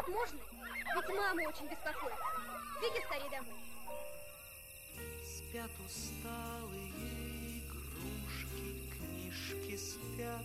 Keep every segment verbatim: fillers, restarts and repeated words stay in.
так можно? Ведь мама очень беспокоится. Иди скорее домой. Спят усталые игрушки, книжки спят.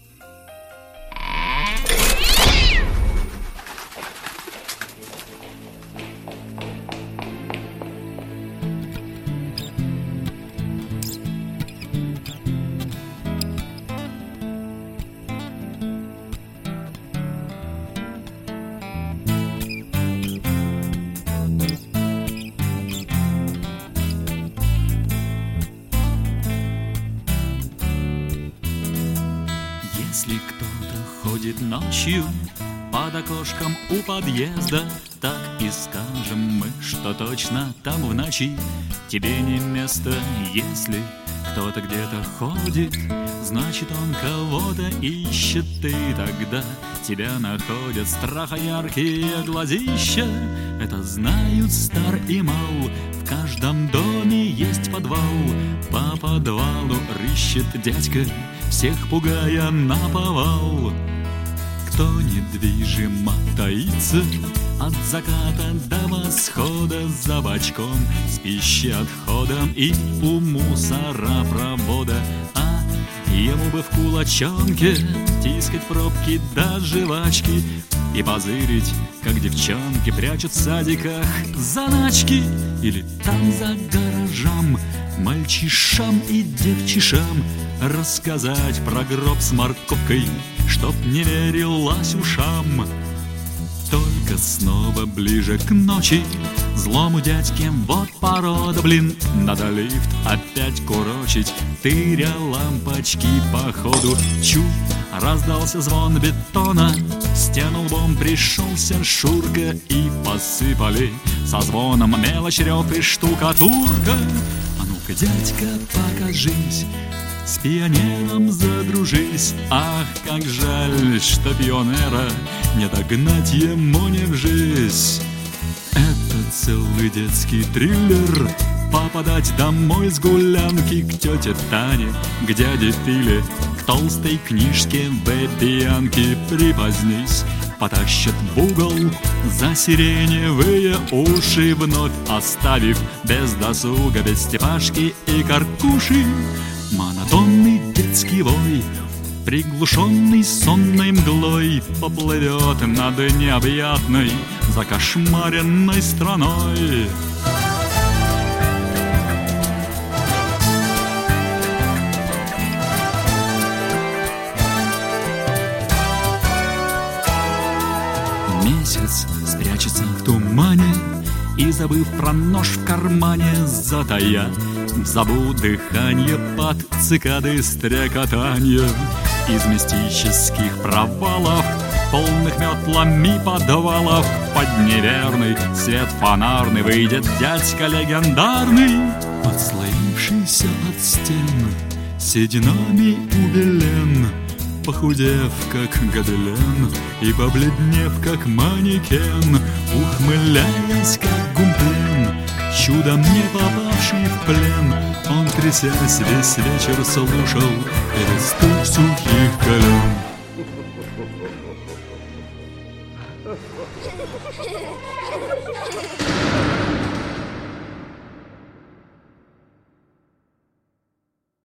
Если кто-то ходит ночью под окошком у подъезда, так и скажем мы, что точно там в ночи тебе не место. Если кто-то где-то ходит, значит он кого-то ищет, и тогда тебя находят страха яркие глазища. Это знают стар и мал, в каждом доме есть подвал. По подвалу рыщет дядька, всех пугая наповал. Кто недвижимо таится от заката до восхода за бочком с пищеотходом и у мусоропровода, а ему бы в кулачонке тискать пробки до жвачки и позырить, как девчонки прячут в садиках заначки. Или там за гаражам мальчишам и девчишам рассказать про гроб с морковкой, чтоб не верилась ушам. Только снова ближе к ночи злому дядьке вот порода, блин. Надо лифт опять курочить, тыря лампочки по ходу. Чу, раздался звон бетона, в стену лбом пришелся Шурка, и посыпали со звоном мелочь, рев и штукатурка. А ну-ка, дядька, покажись, с пионером задружись. Ах, как жаль, что пионера не догнать ему не вжись. Это целый детский триллер, попадать домой с гулянки к тете Тане, к дяде Филе, к толстой книжке вебиянки. Припозднись, потащат в угол за сиреневые уши, вновь оставив без досуга, без Степашки и Каркуши. Монотонный детский вой, приглушенный сонной мглой, поплывет над необъятной закошмаренной страной. Месяц спрячется в тумане и, забыв про нож в кармане, затая забу дыхание под цикады стрекотанье. Из мистических провалов, полных метлами подвалов, под неверный свет фонарный выйдет дядька легендарный, отслоившийся от стен, сединами убелен, похудев, как гобелен, и побледнев, как манекен, ухмыляясь, как гумплен, чудом не попавший в плен. Он, трясясь, весь вечер слушал перестук сухих колен.